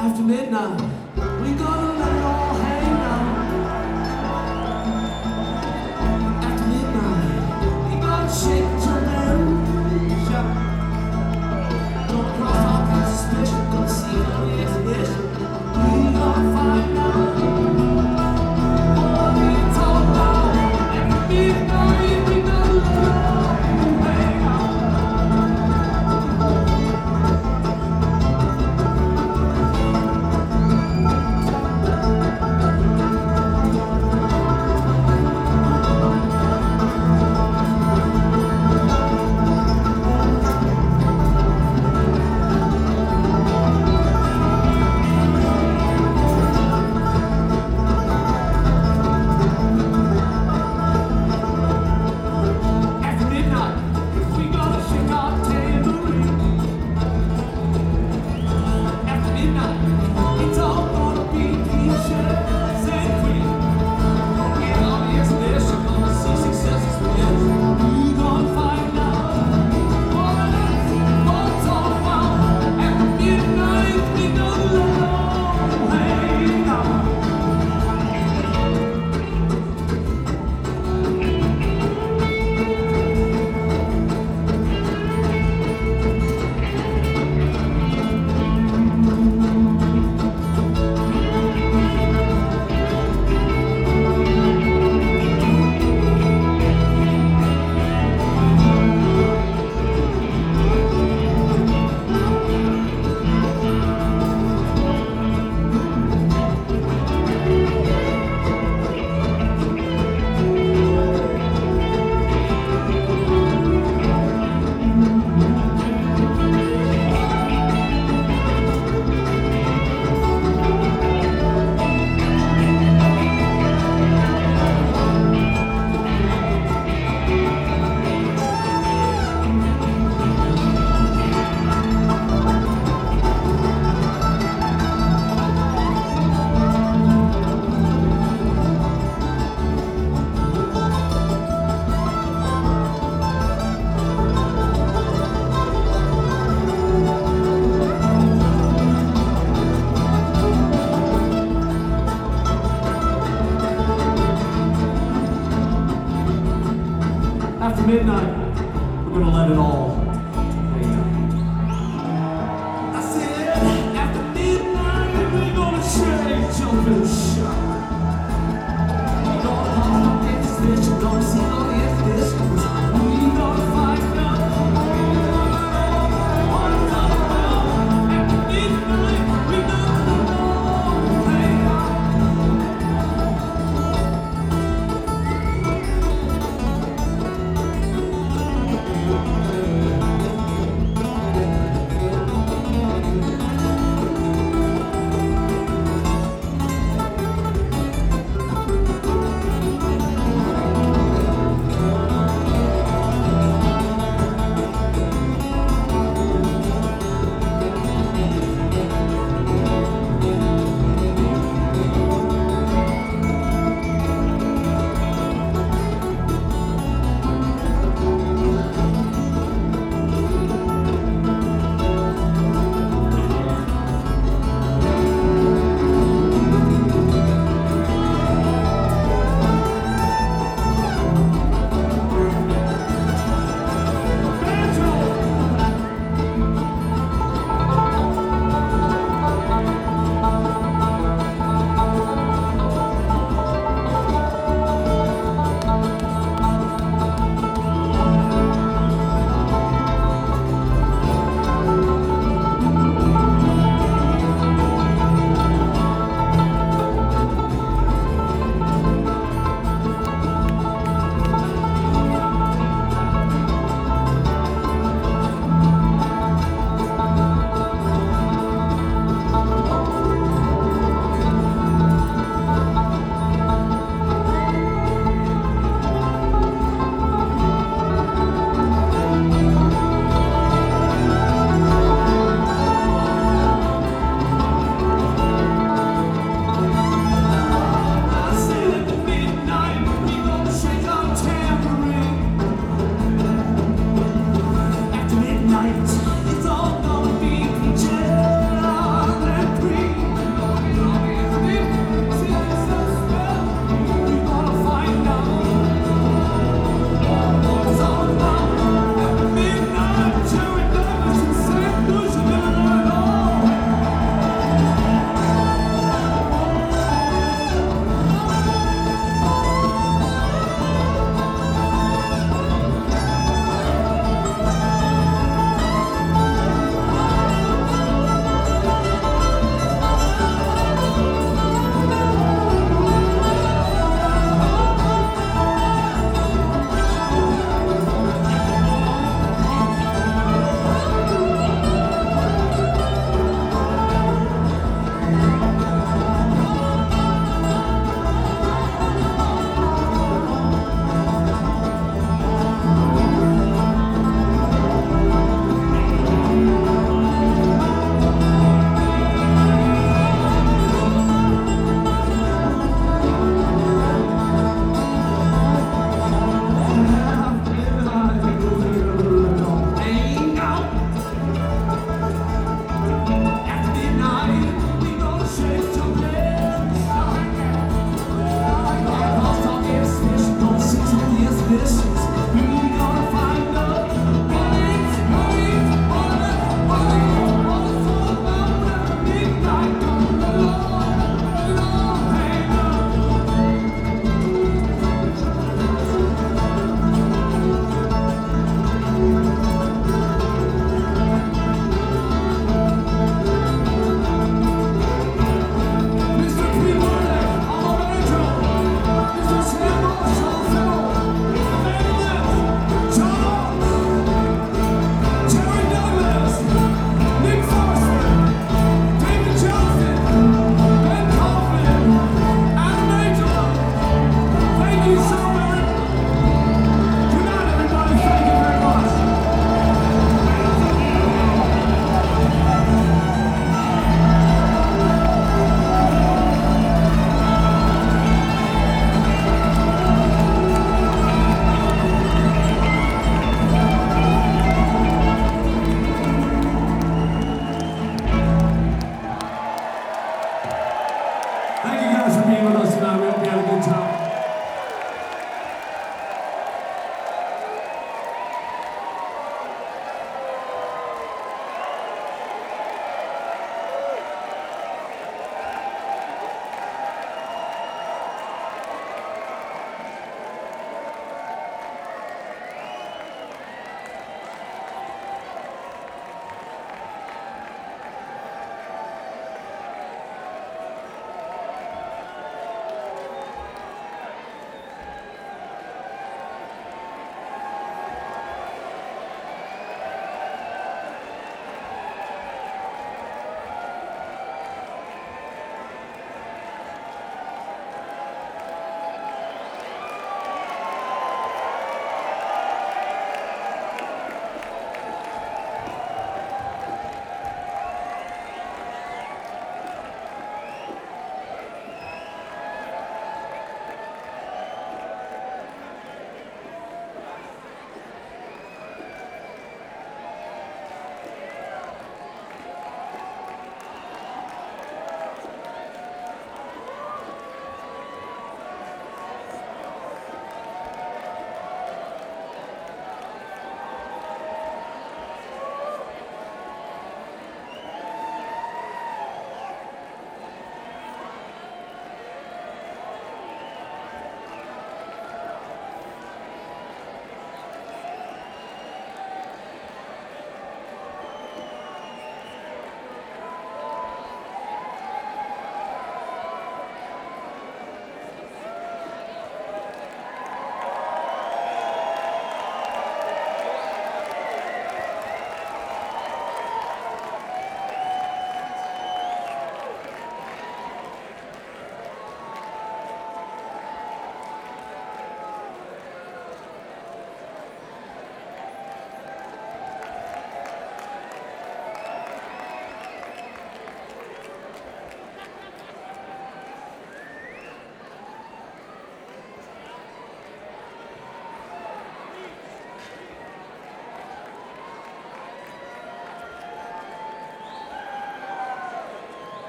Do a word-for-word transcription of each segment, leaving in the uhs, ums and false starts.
After midnight, we gonna let it all hang out. After midnight, we gonna shake and jump and shout. Gonna cross all kinds of suspicion, gonna see on the exhibition. We gonna find out what it's all about. After midnight, we gonna let it all hang out. After midnight, we gonna shake our tambourine. After midnight, it's all gonna be peaches and cream. Get all the exhibition, gonna see successes win. We gonna find out what it's, what it's all about. After midnight, we gonna let it all hang out. After midnight, we're gonna let it all hang out. I said, after midnight, we're gonna shake, jump, and shout. We gonna pop up this bitch, we're gonna see all the exhibitions. We gonna find out what it's all about. After midnight, we gonna let it all hang out.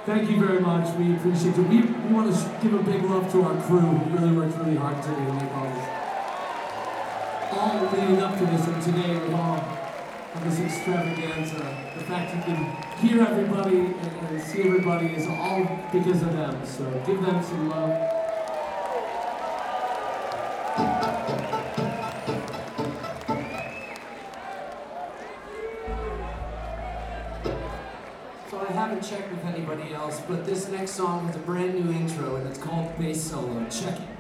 Thank you very much. We appreciate it. We, we want to give a big love to our crew who really worked really hard today to make all this. All leading up to this and today with all of this extravaganza. The fact you can hear everybody and, and see everybody is all because of them. So give them some love. So I haven't checked with anybody else, but this next song has a brand new intro and it's called Bass Solo. Check it.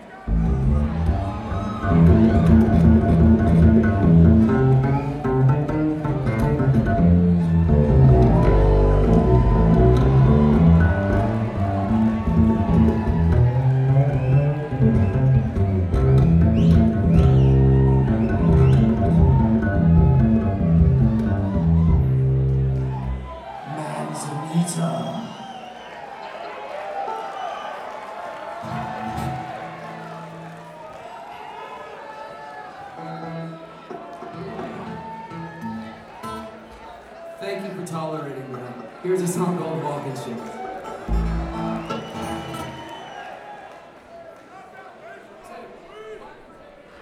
Thank you for tolerating that. Here's a song called Walking Shit.